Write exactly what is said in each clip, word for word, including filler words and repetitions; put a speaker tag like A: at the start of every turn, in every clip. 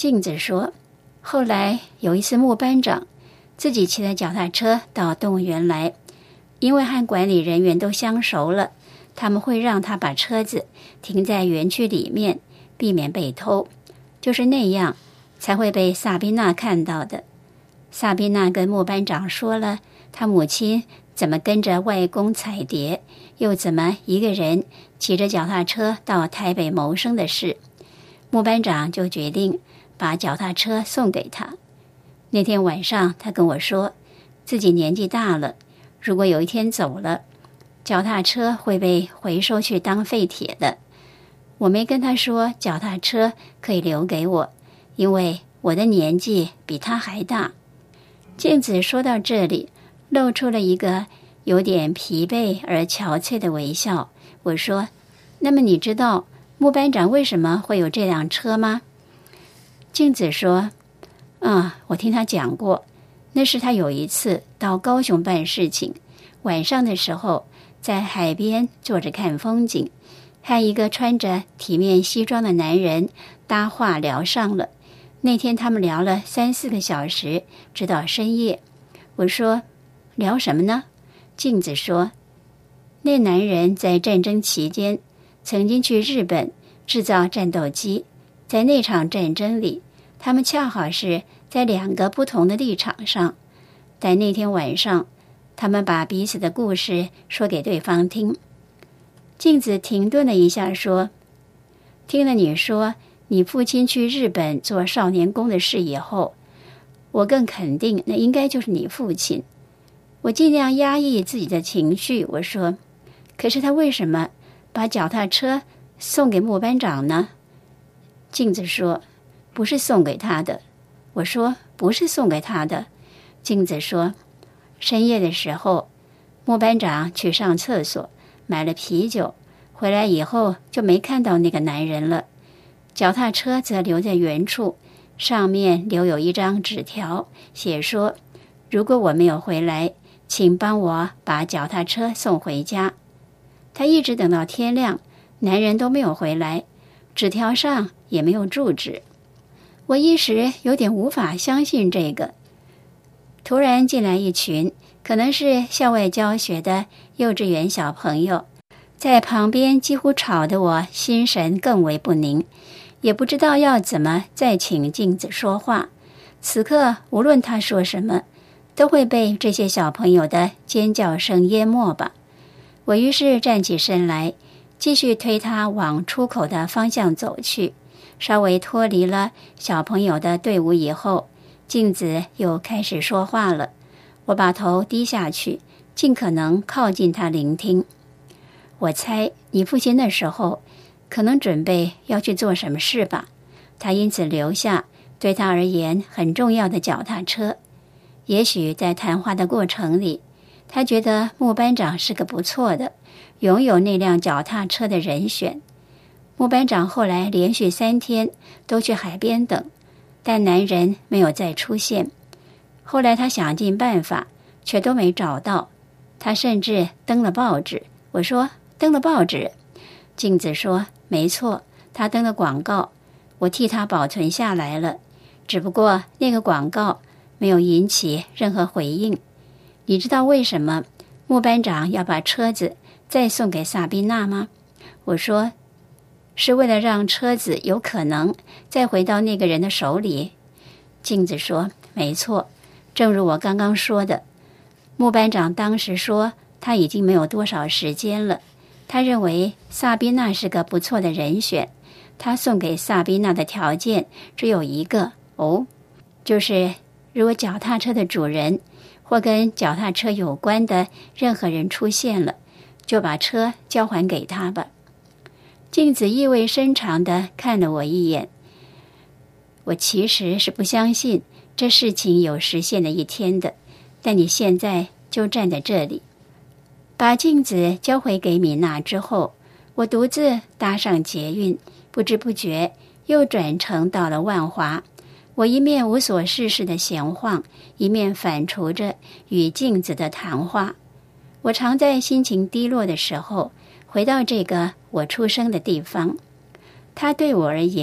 A: 镜子说，后来有一次穆班长自己骑着脚踏车到动物园来，因为和管理人员都相熟了，他们会让他把车子停在园区里面，避免被偷，就是那样才会被萨宾娜看到的。萨宾娜跟穆班长说了他母亲怎么跟着外公采蝶，又怎么一个人骑着脚踏车到台北谋生的事。穆班长就决定把脚踏车送给他。那天晚上他跟我说，自己年纪大了，如果有一天走了，脚踏车会被回收去当废铁的。我没跟他说脚踏车可以留给我，因为我的年纪比他还大。镜子说到这里，露出了一个有点疲惫而憔悴的微笑。我说，那么你知道穆班长为什么会有这辆车吗？镜子说，啊，我听他讲过，那是他有一次到高雄办事情，晚上的时候在海边坐着看风景，和一个穿着体面西装的男人搭话聊上了。那天他们聊了三四个小时，直到深夜。我说，聊什么呢？镜子说，那男人在战争期间曾经去日本制造战斗机，在那场战争里，他们恰好是在两个不同的立场上，但那天晚上他们把彼此的故事说给对方听。镜子停顿了一下说，听了你说你父亲去日本做少年宫的事以后，我更肯定那应该就是你父亲。我尽量压抑自己的情绪，我说，可是他为什么把脚踏车送给穆班长呢？镜子说，不是送给他的。我说，不是送给他的。镜子说，深夜的时候，穆班长去上厕所，买了啤酒，回来以后就没看到那个男人了。脚踏车则留在原处，上面留有一张纸条，写说，如果我没有回来，请帮我把脚踏车送回家。他一直等到天亮，男人都没有回来，纸条上也没有住址。我一时有点无法相信这个。突然进来一群可能是校外教学的幼稚园小朋友，在旁边几乎吵得我心神更为不宁，也不知道要怎么再请镜子说话。此刻无论他说什么，都会被这些小朋友的尖叫声淹没吧。我于是站起身来，继续推他往出口的方向走去。稍微脱离了小朋友的队伍以后，镜子又开始说话了。我把头低下去，尽可能靠近他聆听。我猜你父亲那时候可能准备要去做什么事吧，他因此留下对他而言很重要的脚踏车。也许在谈话的过程里，他觉得穆班长是个不错的拥有那辆脚踏车的人选。穆班长后来连续三天都去海边等，但男人没有再出现。后来他想尽办法，却都没找到。他甚至登了报纸。我说，登了报纸？镜子说，没错，他登了广告，我替他保存下来了。只不过那个广告没有引起任何回应。你知道为什么穆班长要把车子再送给萨宾娜吗？我说，是为了让车子有可能再回到那个人的手里。镜子说，没错，正如我刚刚说的，穆班长当时说他已经没有多少时间了，他认为萨宾娜是个不错的人选。他送给萨宾娜的条件只有一个，哦，就是如果脚踏车的主人或跟脚踏车有关的任何人出现了，就把车交还给他吧。镜子意味深长地看了我一眼。我其实是不相信这事情有实现的一天的，但你现在就站在这里。把镜子交回给米娜之后，我独自搭上捷运，不知不觉又转乘到了万华。我一面无所事事的闲晃，一面反刍着与镜子的谈话。我常在心情低落的时候回到这个我出生的地方，它对我而言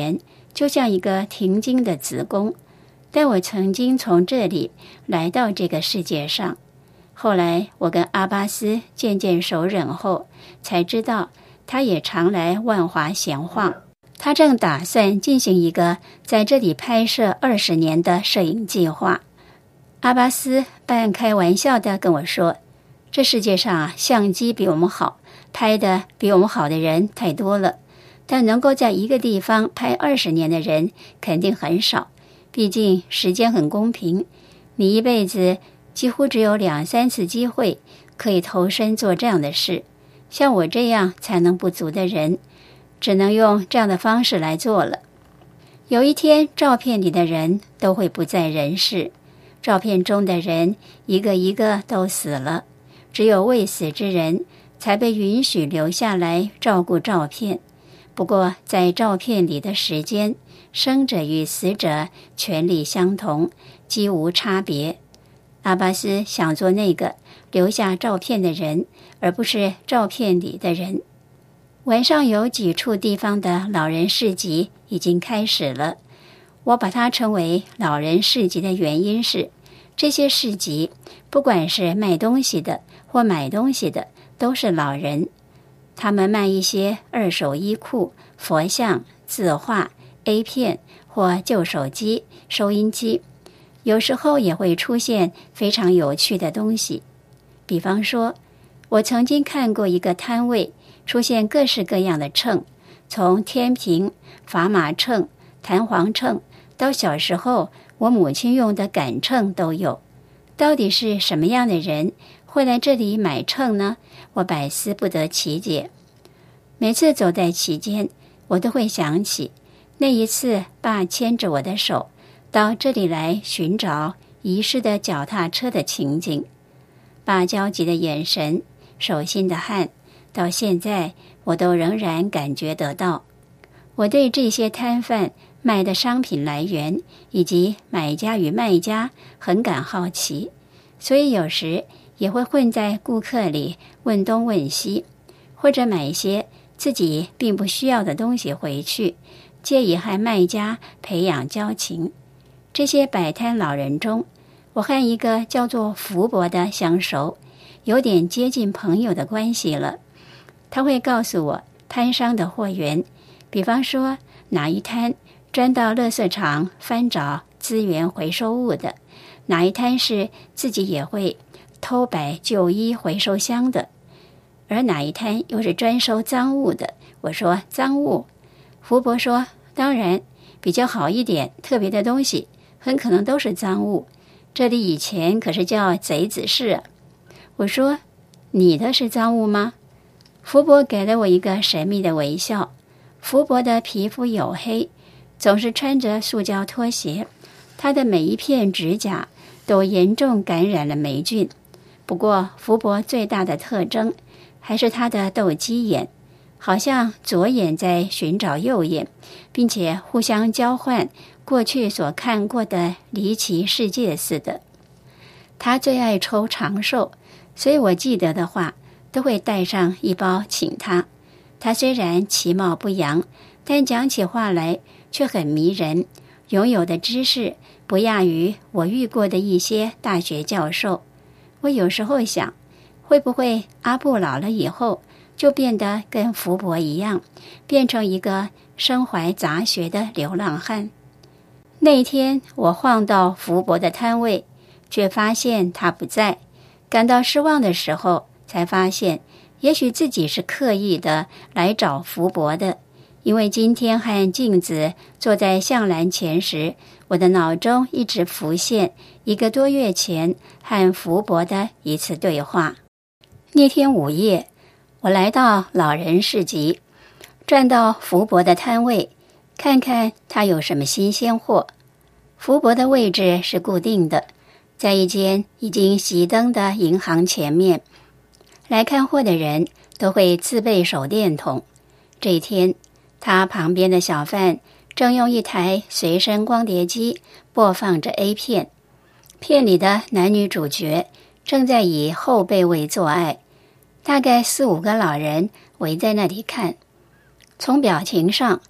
A: 就像一个停经的子宫。但我曾经从这里来到这个世界上。后来我跟阿巴斯渐渐熟稔后，才知道他也常来万华闲晃。他正打算进行一个在这里拍摄二十年的摄影计划。阿巴斯半开玩笑地跟我说，这世界上啊，相机比我们好，拍的比我们好的人太多了，但能够在一个地方拍二十年的人肯定很少。毕竟时间很公平，你一辈子几乎只有两三次机会可以投身做这样的事。像我这样才能不足的人，只能用这样的方式来做了。有一天，照片里的人都会不在人世，照片中的人一个一个都死了，只有未死之人才被允许留下来照顾照片。不过在照片里的时间，生者与死者权利相同，几无差别。阿巴斯想做那个留下照片的人，而不是照片里的人。晚上有几处地方的老人市集已经开始了。我把它称为老人市集的原因是，这些市集不管是卖东西的或买东西的，都是老人。他们卖一些二手衣裤、佛像、字画、A 片或旧手机、收音机，有时候也会出现非常有趣的东西。比方说，我曾经看过一个摊位出现各式各样的秤，从天平、砝码秤、弹簧秤到小时候我母亲用的杆秤都有。到底是什么样的人会来这里买秤呢？我百思不得其解。每次走在其间，我都会想起那一次爸牵着我的手到这里来寻找遗失的脚踏车的情景。爸焦急的眼神，手心的汗，到现在我都仍然感觉得到。我对这些摊贩卖的商品来源以及买家与卖家很感好奇，所以有时也会混在顾客里问东问西，或者买一些自己并不需要的东西回去，借以和卖家培养交情。这些摆摊老人中，我和一个叫做福伯的相熟，有点接近朋友的关系了。他会告诉我摊商的货源，比方说哪一摊专到垃圾场翻找资源回收物的，哪一摊是自己也会偷摆旧衣回收箱的，而哪一摊又是专收赃物的。我说赃物，福伯说当然，比较好一点特别的东西很可能都是赃物，这里以前可是叫贼子市啊。我说你的是赃物吗？福伯给了我一个神秘的微笑。福伯的皮肤黝黑，总是穿着塑胶拖鞋，他的每一片指甲都严重感染了霉菌。不过福伯最大的特征还是他的斗鸡眼，好像左眼在寻找右眼，并且互相交换过去所看过的离奇世界似的。他最爱抽长寿，所以我记得的话都会带上一包请他。他虽然其貌不扬，但讲起话来却很迷人，拥有的知识不亚于我遇过的一些大学教授。我有时候想，会不会阿布老了以后就变得跟福伯一样，变成一个身怀杂学的流浪汉？那天我晃到福伯的摊位，却发现他不在。感到失望的时候，才发现也许自己是刻意的来找福伯的。因为今天和镜子坐在向栏前时，我的脑中一直浮现一个多月前和福伯的一次对话。那天午夜，我来到老人市集，转到福伯的摊位，看看他有什么新鲜货。福伯的位置是固定的，在一间已经熄灯的银行前面。来看货的人都会自备手电筒。这一天，他旁边的小贩正用一台随身光碟机播放着 A 片，片里的男女主角正在以后背位做爱，大概四五个老人围在那里看。从表情上，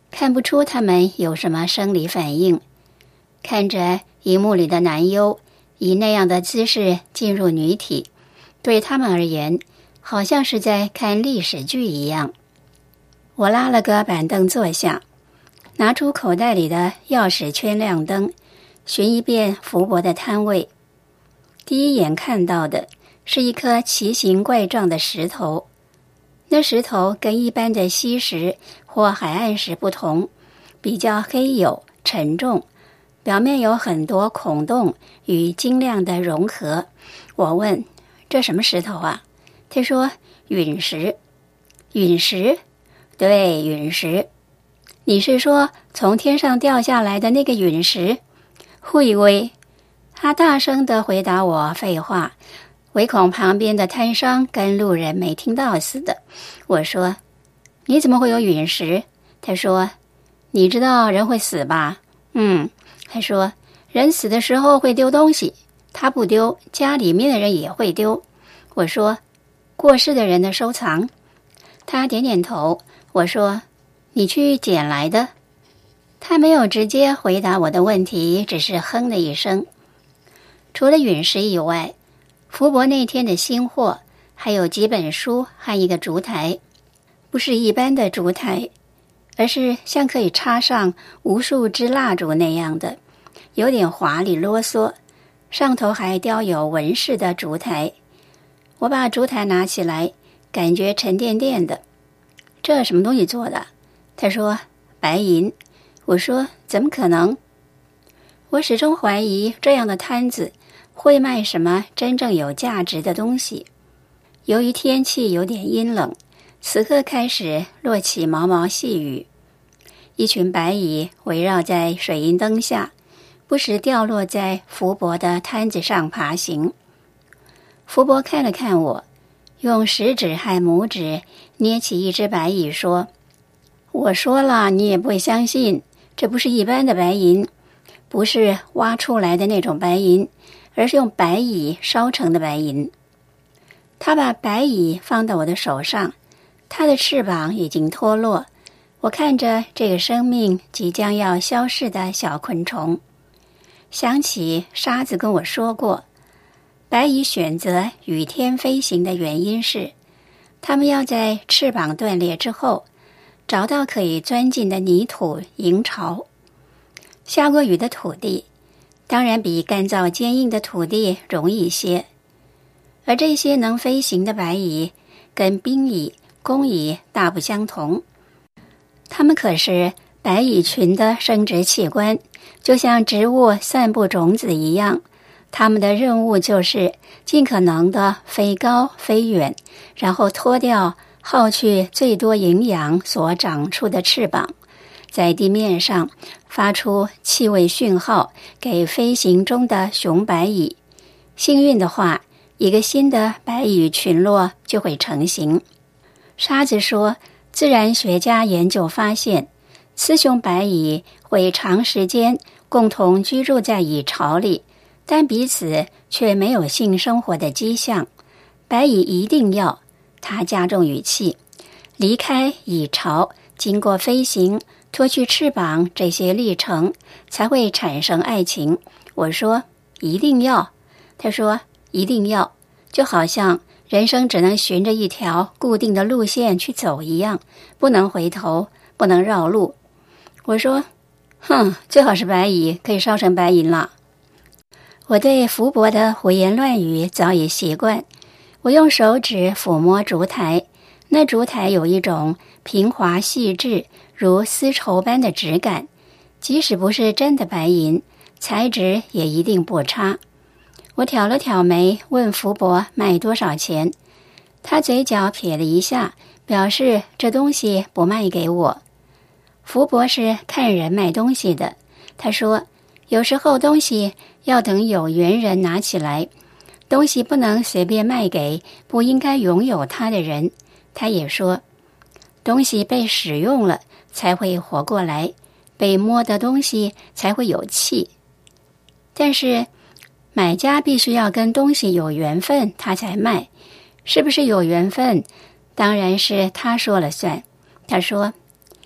A: 看不出他们有什么生理反应。看着荧幕里的男优以那样的姿势进入女体，对他们而言好像是在看历史剧一样。我拉了个板凳坐下，拿出口袋里的钥匙圈亮灯，寻一遍福伯的摊位。第一眼看到的是一颗奇形怪状的石头，那石头跟一般的溪石或海岸石不同，比较黑黝沉重，表面有很多孔洞与晶亮的融合。我问，这什么石头啊？他说，陨石。陨石？对，陨石。你是说从天上掉下来的那个陨石？会喂。他大声地回答我废话，唯恐旁边的摊商跟路人没听到似的。我说，你怎么会有陨石？他说，你知道人会死吧？嗯。他说，人死的时候会丢东西，他不丢，家里面的人也会丢。我说，过世的人的收藏。他点点头。我说，你去捡来的？他没有直接回答我的问题，只是哼了一声。除了陨石以外，福伯那天的新货还有几本书和一个烛台，不是一般的烛台，而是像可以插上无数支蜡烛那样的，有点华丽啰嗦，上头还雕有纹饰的烛台。我把烛台拿起来，感觉沉甸甸的。这什么东西做的？他说，白银。我说，怎么可能？我始终怀疑这样的摊子会卖什么真正有价值的东西。由于天气有点阴冷，此刻开始落起毛毛细雨，一群白蚁围绕在水银灯下，不时掉落在福伯的摊子上爬行。福伯看了看我，用食指和拇指捏起一只白蚁说，我说了你也不会相信，这不是一般的白银，不是挖出来的那种白银，而是用白蚁烧成的白银。他把白蚁放到我的手上，它的翅膀已经脱落。我看着这个生命即将要消逝的小昆虫，想起沙子跟我说过，白蚁选择雨天飞行的原因是，它们要在翅膀断裂之后，找到可以钻进的泥土营巢。下过雨的土地，当然比干燥坚硬的土地容易些。而这些能飞行的白蚁，跟兵蚁、工蚁大不相同。它们可是白蚁群的生殖器官，就像植物散布种子一样。它们的任务就是尽可能的飞高飞远，然后脱掉耗去最多营养所长出的翅膀，在地面上发出气味讯号给飞行中的雄白蚁。幸运的话，一个新的白蚁群落就会成型。沙子说，自然学家研究发现，雌雄白蚁会长时间共同居住在蚁巢里，但彼此却没有性生活的迹象。白蚁一定要，他加重语气，离开蚁巢，经过飞行、脱去翅膀这些历程，才会产生爱情。我说，一定要。他说，一定要，就好像人生只能循着一条固定的路线去走一样，不能回头，不能绕路。我说，哼，最好是白蚁，可以烧成白银了。我对福伯的胡言乱语早已习惯。我用手指抚摸烛台，那烛台有一种平滑细致如丝绸般的质感，即使不是真的白银，材质也一定不差。我挑了挑眉，问福伯卖多少钱。他嘴角撇了一下，表示这东西不卖给我。福伯是看人卖东西的，他说，有时候东西要等有缘人拿起来，东西不能随便卖给不应该拥有它的人。他也说，东西被使用了才会活过来，被摸的东西才会有气。但是买家必须要跟东西有缘分，他才卖。是不是有缘分？当然是他说了算。他说，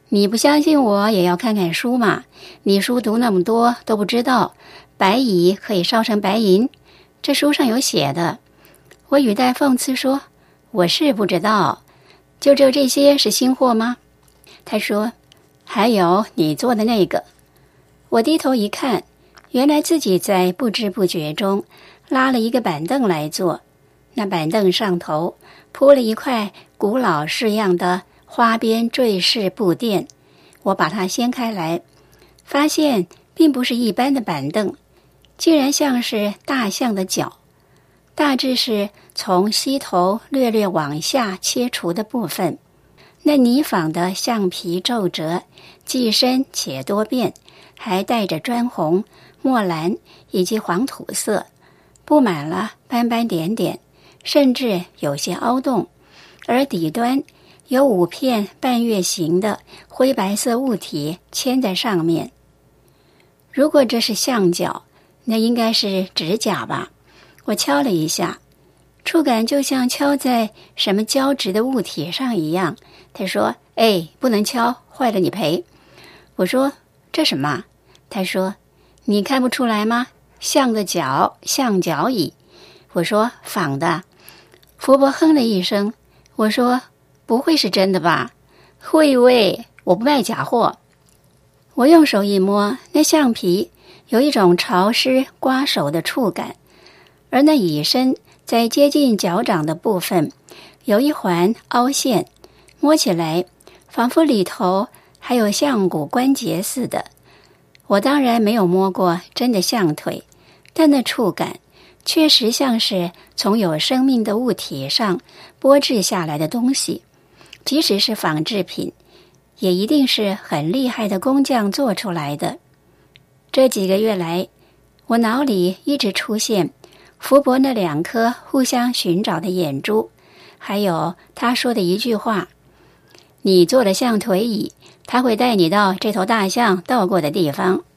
A: 你不相信我也要看看书嘛，你书读那么多都不知道白蚁可以烧成白银，这书上有写的。我语带讽刺说，我是不知道，就只有这些是新货吗？他说，还有你做的那个。我低头一看，原来自己在不知不觉中拉了一个板凳来坐，那板凳上头铺了一块古老式样的花边坠饰布垫。我把它掀开来，发现并不是一般的板凳，竟然像是大象的脚，大致是从膝头略略往下切除的部分。那泥仿的橡皮皱褶既深且多变，还带着砖红、墨蓝以及黄土色，布满了斑斑点点，甚至有些凹洞，而底端有五片半月形的灰白色物体嵌在上面。如果这是象脚，那应该是指甲吧。我敲了一下，触感就像敲在什么胶质的物体上一样。他说，哎，不能敲，坏了你赔。我说，这什么？他说，你看不出来吗？象的脚，象脚椅。我说，仿的。福伯哼了一声。我说，不会是真的吧？会喂，我不卖假货。我用手一摸，那橡皮有一种潮湿刮手的触感，而那椅身在接近脚掌的部分有一环凹陷，摸起来仿佛里头还有象骨关节似的。我当然没有摸过真的象腿，但那触感确实像是从有生命的物体上剥制下来的东西。即使是仿制品，也一定是很厉害的工匠做出来的。这几个月来，我脑里一直出现福伯那两颗互相寻找的眼珠，还有他说的一句话，你做的象腿椅，他会带你到这头大象到过的地方。